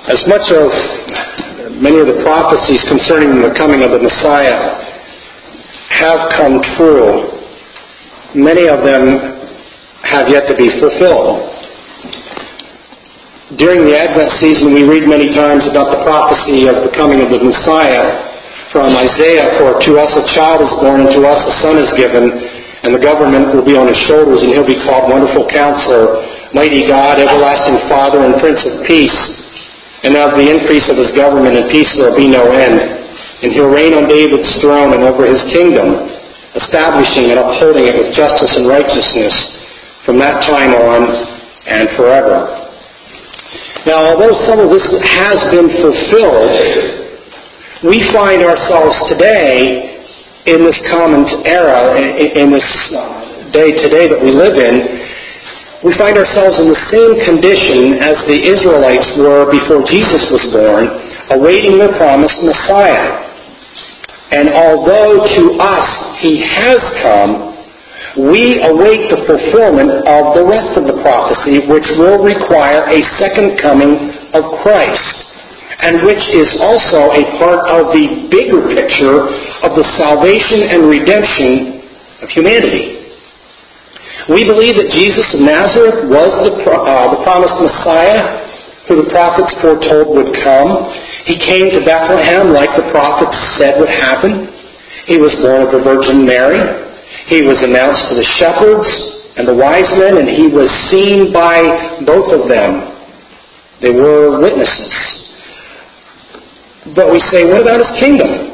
As much of many of the prophecies concerning the coming of the Messiah have come true, many of them have yet to be fulfilled. During the Advent season, we read many times about the prophecy of the coming of the Messiah from Isaiah, "For to us a child is born, and to us a son is given, and the government will be on his shoulders, and he'll be called Wonderful Counselor, Mighty God, Everlasting Father, and Prince of Peace. And of the increase of his government and peace there will be no end. And he'll reign on David's throne and over his kingdom, establishing and upholding it with justice and righteousness from that time on and forever." Now, although some of this has been fulfilled, we find ourselves today in this common era, in this day today that we live in, we find ourselves in the same condition as the Israelites were before Jesus was born, awaiting the promised Messiah. And although to us he has come, we await the fulfillment of the rest of the prophecy, which will require a second coming of Christ, and which is also a part of the bigger picture of the salvation and redemption of humanity. We believe that Jesus of Nazareth was the promised Messiah who the prophets foretold would come. He came to Bethlehem like the prophets said would happen. He was born of the Virgin Mary. He was announced to the shepherds and the wise men, and he was seen by both of them. They were witnesses. But we say, what about his kingdom?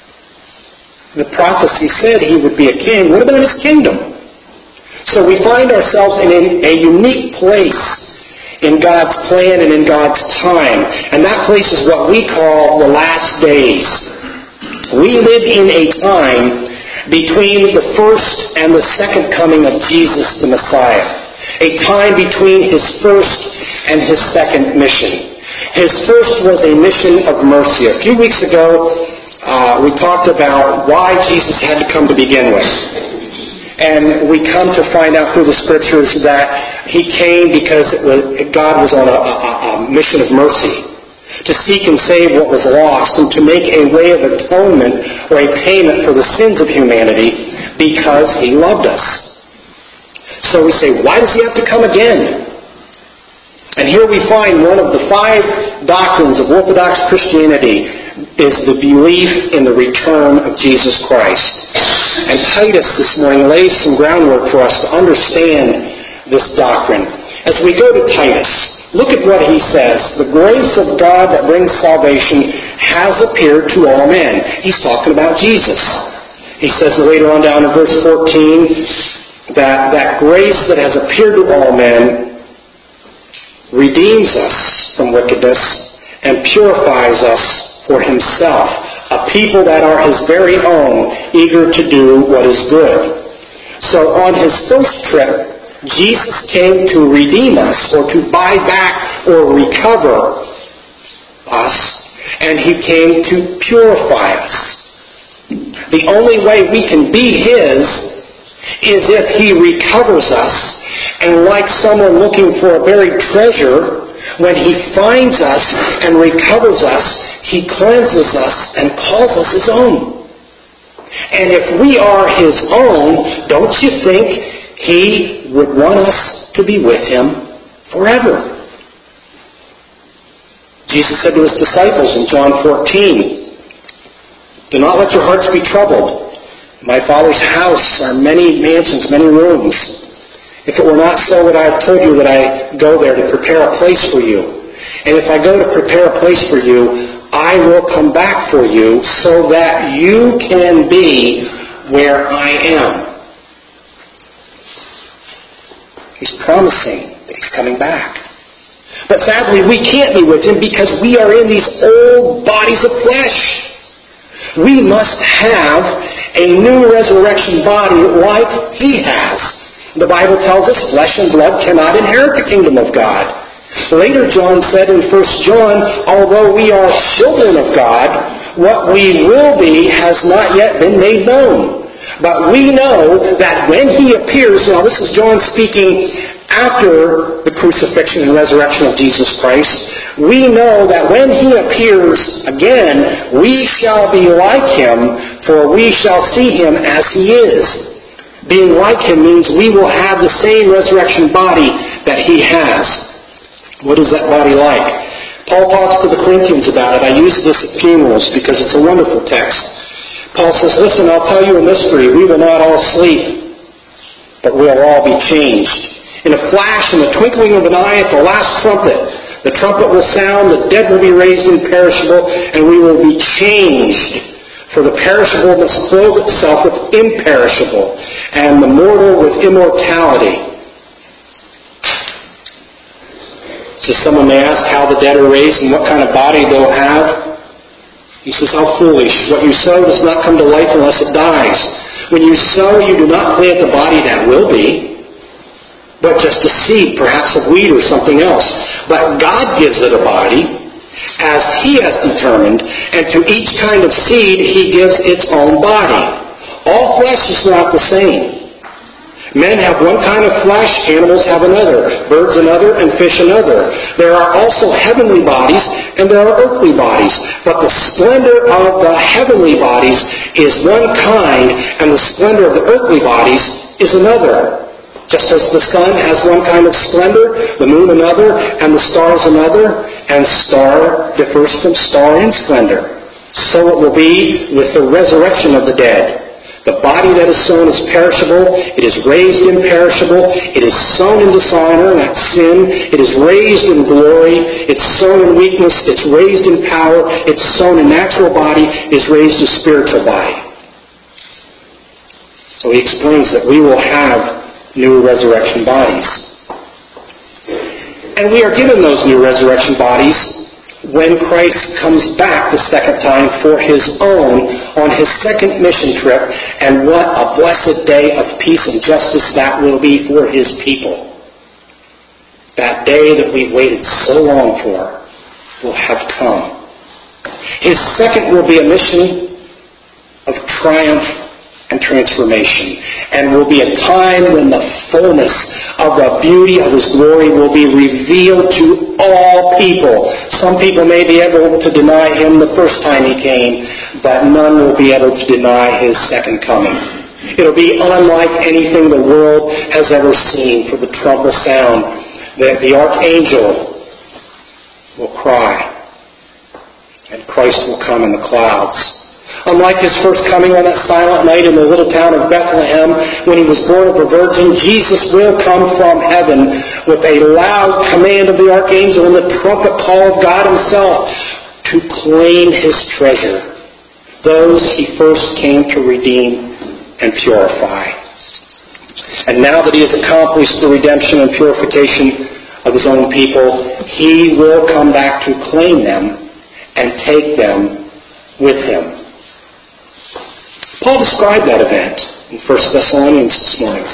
The prophecy said he would be a king. What about his kingdom? So we find ourselves in a unique place in God's plan and in God's time. And that place is what we call the last days. We live in a time between the first and the second coming of Jesus the Messiah. A time between his first and his second mission. His first was a mission of mercy. A few weeks ago, we talked about why Jesus had to come to begin with. And we come to find out through the Scriptures that he came because God was on a mission of mercy, to seek and save what was lost, and to make a way of atonement or a payment for the sins of humanity because he loved us. So we say, why does he have to come again? And here we find one of the 5 doctrines of Orthodox Christianity is the belief in the return of Jesus Christ. And Titus this morning lays some groundwork for us to understand this doctrine. As we go to Titus, look at what he says. The grace of God that brings salvation has appeared to all men. He's talking about Jesus. He says later on down in verse 14 that grace that has appeared to all men redeems us from wickedness and purifies us for himself, a people that are his very own, eager to do what is good. So on his first trip, Jesus came to redeem us, or to buy back or recover us, and he came to purify us. The only way we can be his is if he recovers us, and like someone looking for a buried treasure, when he finds us and recovers us, he cleanses us and calls us his own. And if we are his own, don't you think he would want us to be with him forever? Jesus said to his disciples in John 14, "Do not let your hearts be troubled. In my Father's house are many mansions, many rooms. If it were not so, would I have told you that I go there to prepare a place for you? And if I go to prepare a place for you, I will come back for you so that you can be where I am." He's promising that he's coming back. But sadly, we can't be with him because we are in these old bodies of flesh. We must have a new resurrection body like he has. The Bible tells us flesh and blood cannot inherit the kingdom of God. Later, John said in 1 John, although we are children of God, what we will be has not yet been made known. But we know that when he appears, now this is John speaking after the crucifixion and resurrection of Jesus Christ, we know that when He appears again, we shall be like Him, for we shall see Him as He is. Being like Him means we will have the same resurrection body that He has. What is that body like? Paul talks to the Corinthians about it. I use this at funerals because it's a wonderful text. Paul says, listen, I'll tell you a mystery. We will not all sleep, but we'll all be changed. In a flash, in the twinkling of an eye, at the last trumpet, the trumpet will sound, the dead will be raised imperishable, and we will be changed. For the perishable must clothe itself with imperishable, and the mortal with immortality. So someone may ask how the dead are raised and what kind of body they'll have. He says, how foolish. What you sow does not come to life unless it dies. When you sow, you do not plant the body that will be, but just a seed, perhaps of wheat or something else. But God gives it a body, as He has determined, and to each kind of seed He gives its own body. All flesh is not the same. Men have one kind of flesh, animals have another, birds another, and fish another. There are also heavenly bodies, and there are earthly bodies. But the splendor of the heavenly bodies is one kind, and the splendor of the earthly bodies is another. Just as the sun has one kind of splendor, the moon another, and the stars another, and star differs from star in splendor. So it will be with the resurrection of the dead. The body that is sown is perishable, it is raised imperishable, it is sown in dishonor, that's sin, it is raised in glory, it's sown in weakness, it's raised in power, it's sown in natural body, it's raised in spiritual body. So he explains that we will have new resurrection bodies. And we are given those new resurrection bodies when Christ comes back the second time for His own on His second mission trip, and what a blessed day of peace and justice that will be for His people. That day that we've waited so long for will have come. His second will be a mission of triumph and transformation, and will be a time when the fullness of the beauty of His glory will be revealed to all people. Some people may be able to deny Him the first time He came, but none will be able to deny His second coming. It'll be unlike anything the world has ever seen, for the trump will sound, that the archangel will cry, and Christ will come in the clouds. Unlike His first coming on that silent night in the little town of Bethlehem when He was born of a virgin, Jesus will come from heaven with a loud command of the archangel and the trumpet call of God Himself to claim His treasure, those He first came to redeem and purify. And now that He has accomplished the redemption and purification of His own people, He will come back to claim them and take them with Him. Paul described that event in 1 Thessalonians this morning.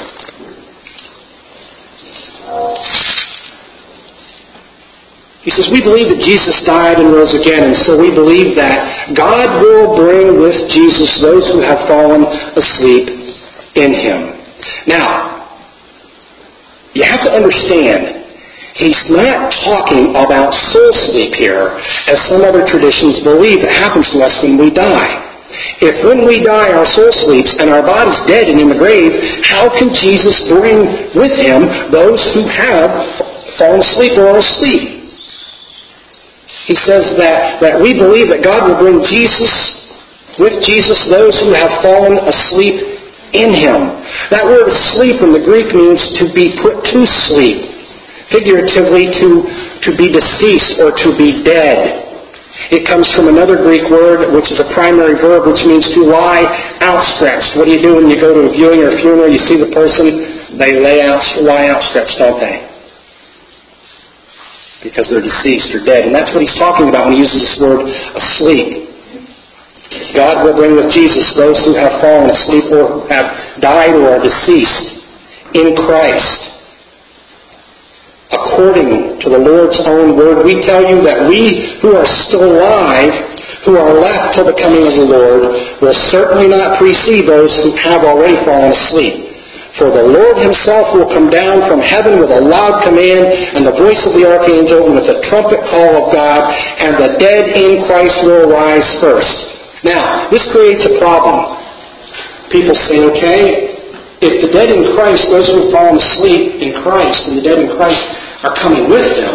He says, we believe that Jesus died and rose again, and so we believe that God will bring with Jesus those who have fallen asleep in Him. Now, you have to understand, he's not talking about soul sleep here, as some other traditions believe it happens to us when we die. If when we die our soul sleeps and our body's dead and in the grave, how can Jesus bring with Him those who have fallen asleep or are asleep? He says that we believe that God will bring with Jesus those who have fallen asleep in Him. That word asleep in the Greek means to be put to sleep, figuratively to be deceased or to be dead. It comes from another Greek word, which is a primary verb, which means to lie outstretched. What do you do when you go to a viewing or a funeral? You see the person, they lie outstretched, don't they? Because they're deceased or dead. And that's what he's talking about when he uses this word asleep. God will bring with Jesus those who have fallen asleep or who have died or are deceased in Christ. According to the Lord's own word, we tell you that we who are still alive, who are left till the coming of the Lord, will certainly not precede those who have already fallen asleep. For the Lord himself will come down from heaven with a loud command, and the voice of the archangel, and with the trumpet call of God, and the dead in Christ will rise first. Now, this creates a problem. People say, okay, if the dead in Christ, those who have fallen asleep in Christ, and the dead in Christ are coming with him,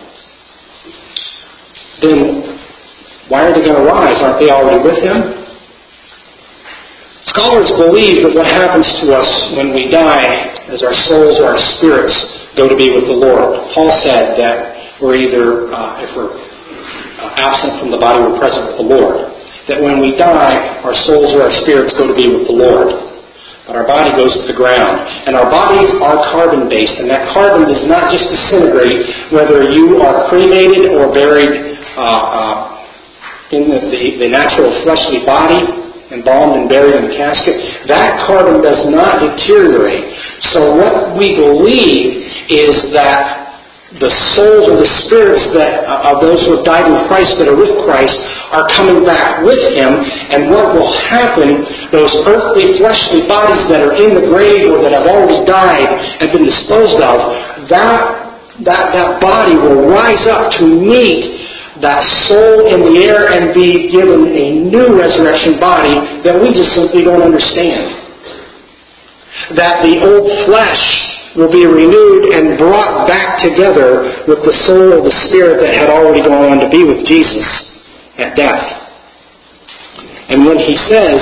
then why are they going to rise? Aren't they already with him? Scholars believe that what happens to us when we die, as our souls or our spirits go to be with the Lord. Paul said that we're either, if we're absent from the body, we're present with the Lord. That when we die, our souls or our spirits go to be with the Lord. But our body goes to the ground. And our bodies are carbon-based, and that carbon does not just disintegrate whether you are cremated or buried in the natural fleshly body, embalmed and buried in a casket. That carbon does not deteriorate. So what we believe is that the souls or the spirits that of those who have died in Christ that are with Christ are coming back with him, and what will happen, those earthly fleshly bodies that are in the grave or that have already died and been disposed of, that body will rise up to meet that soul in the air and be given a new resurrection body that we just simply don't understand. That the old flesh will be renewed and brought back together with the soul or the spirit that had already gone on to be with Jesus at death. And when he says,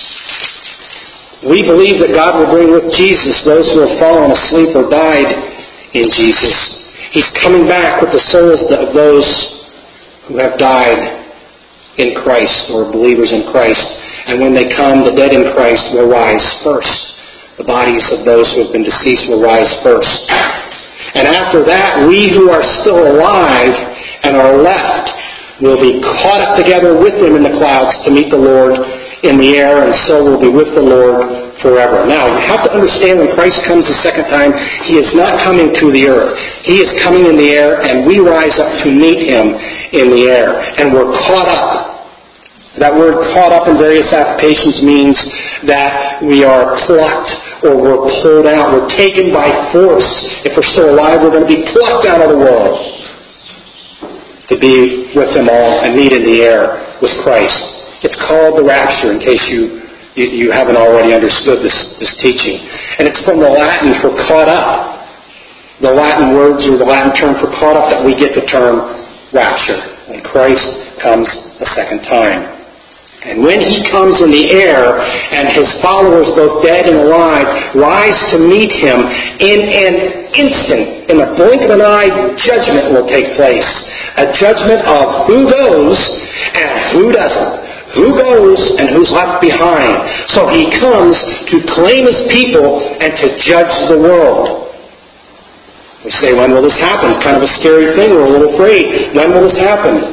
we believe that God will bring with Jesus those who have fallen asleep or died in Jesus, he's coming back with the souls of those who have died in Christ or believers in Christ. And when they come, the dead in Christ will rise first. The bodies of those who have been deceased will rise first. And after that, we who are still alive and are left will be caught up together with them in the clouds to meet the Lord in the air, and so will be with the Lord forever. Now, you have to understand when Christ comes the second time, he is not coming to the earth. He is coming in the air, and we rise up to meet him in the air. And we're caught up. That word caught up in various applications means that we are plucked or we're pulled out. We're taken by force. If we're still alive, we're going to be plucked out of the world to be with them all and meet in the air with Christ. It's called the rapture, in case you haven't already understood this teaching. And it's from the Latin for caught up. The Latin words or the Latin term for caught up that we get the term rapture. When Christ comes a second time. And when he comes in the air and his followers, both dead and alive, rise to meet him, in an instant, in a blink of an eye, judgment will take place. A judgment of who goes and who doesn't. Who goes and who's left behind. So he comes to claim his people and to judge the world. We say, when will this happen? It's kind of a scary thing. We're a little afraid. When will this happen?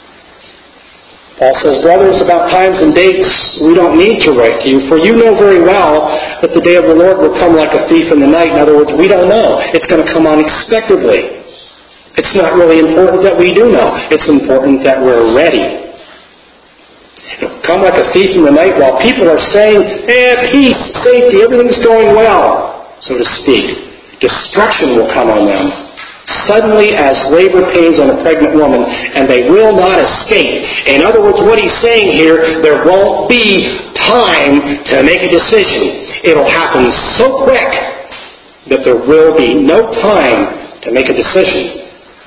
Paul says, brothers, about times and dates we don't need to write to you, for you know very well that the day of the Lord will come like a thief in the night. In other words, we don't know. It's going to come unexpectedly. It's not really important that we do know. It's important that we're ready. It'll come like a thief in the night while people are saying, peace, safety, everything's going well, so to speak. Destruction will come on them. Suddenly as labor pains on a pregnant woman, and they will not escape. In other words, what he's saying here, there won't be time to make a decision. It'll happen so quick that there will be no time to make a decision.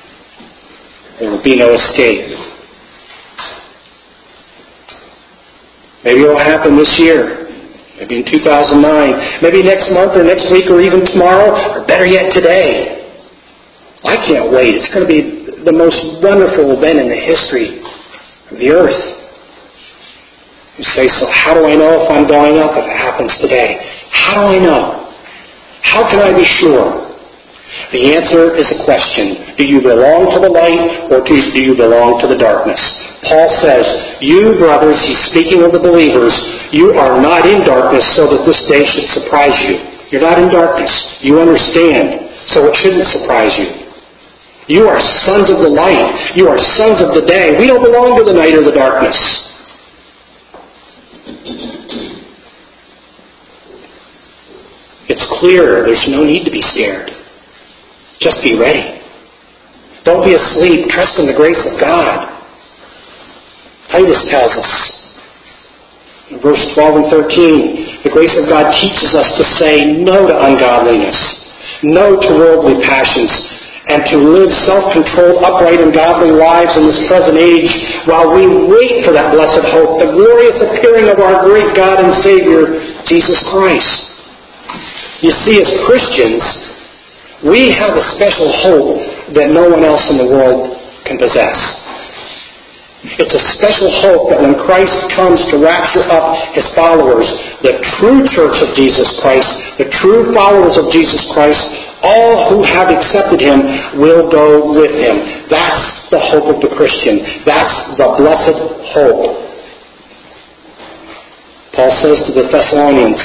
There will be no escape. Maybe it'll happen this year. Maybe in 2009. Maybe next month or next week or even tomorrow, or better yet today. I can't wait. It's going to be the most wonderful event in the history of the earth. You say, so how do I know if I'm going up if it happens today? How do I know? How can I be sure? The answer is a question. Do you belong to the light or do you belong to the darkness? Paul says, you brothers, he's speaking of the believers, you are not in darkness so that this day should surprise you. You're not in darkness. You understand, so it shouldn't surprise you. You are sons of the light. You are sons of the day. We don't belong to the night or the darkness. It's clear. There's no need to be scared. Just be ready. Don't be asleep. Trust in the grace of God. Titus tells us, in verse 12 and 13, the grace of God teaches us to say no to ungodliness, no to worldly passions, and to live self-controlled, upright, and godly lives in this present age while we wait for that blessed hope, the glorious appearing of our great God and Savior, Jesus Christ. You see, as Christians, we have a special hope that no one else in the world can possess. It's a special hope that when Christ comes to rapture up His followers, the true church of Jesus Christ, the true followers of Jesus Christ, all who have accepted Him will go with Him. That's the hope of the Christian. That's the blessed hope. Paul says to the Thessalonians,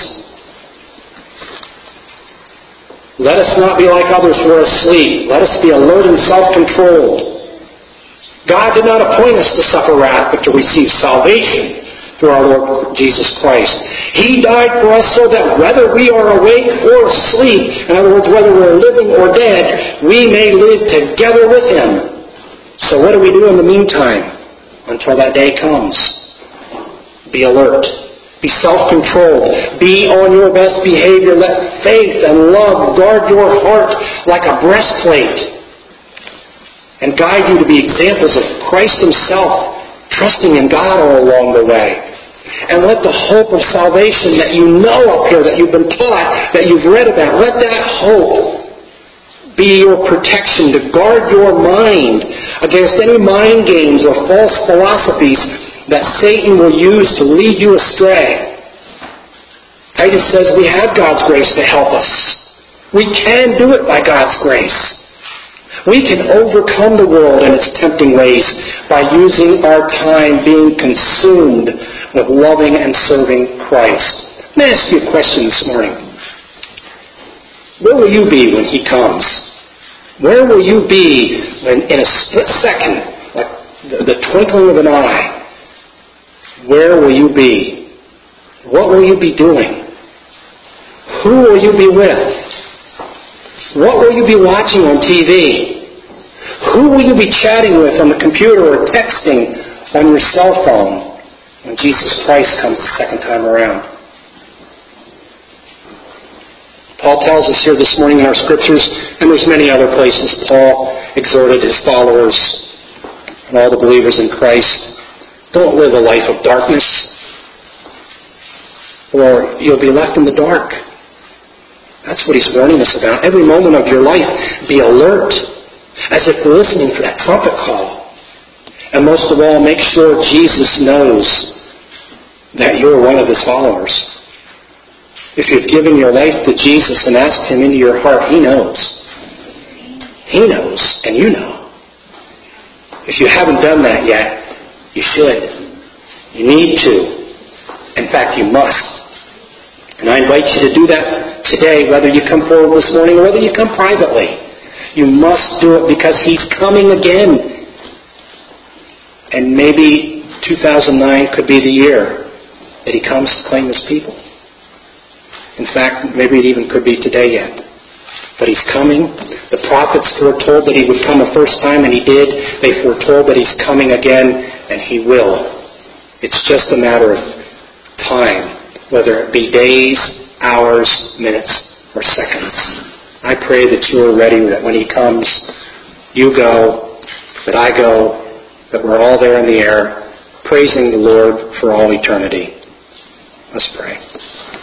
"Let us not be like others who are asleep. Let us be alert and self-controlled. God did not appoint us to suffer wrath, but to receive salvation through our Lord Jesus Christ. He died for us so that whether we are awake or asleep, in other words, whether we're living or dead, we may live together with Him." So what do we do in the meantime until that day comes? Be alert. Be self-controlled. Be on your best behavior. Let faith and love guard your heart like a breastplate and guide you to be examples of Christ Himself, trusting in God all along the way. And let the hope of salvation that you know up here, that you've been taught, that you've read about, let that hope be your protection to guard your mind against any mind games or false philosophies that Satan will use to lead you astray. Titus says we have God's grace to help us. We can do it by God's grace. We can overcome the world and its tempting ways by using our time being consumed with loving and serving Christ. Let me ask you a question this morning. Where will you be when He comes? Where will you be when, in a split second, like the twinkling of an eye, where will you be? What will you be doing? Who will you be with? What will you be watching on TV? Who will you be chatting with on the computer or texting on your cell phone when Jesus Christ comes the second time around? Paul tells us here this morning in our scriptures, and there's many other places Paul exhorted his followers and all the believers in Christ, don't live a life of darkness, or you'll be left in the dark. That's what he's warning us about. Every moment of your life, be alert, as if listening for that trumpet call. And most of all, make sure Jesus knows that you're one of His followers. If you've given your life to Jesus and asked Him into your heart, He knows. He knows, and you know. If you haven't done that yet, you should. You need to. In fact, you must. And I invite you to do that today, whether you come forward this morning or whether you come privately. You must do it because He's coming again. And maybe 2009 could be the year that He comes to claim His people. In fact, maybe it even could be today yet. But He's coming. The prophets foretold that He would come a first time, and He did. They foretold that He's coming again, and He will. It's just a matter of time, whether it be days, hours, minutes, or seconds. I pray that you are ready, that when He comes, you go, that I go, that we're all there in the air, praising the Lord for all eternity. Let's pray.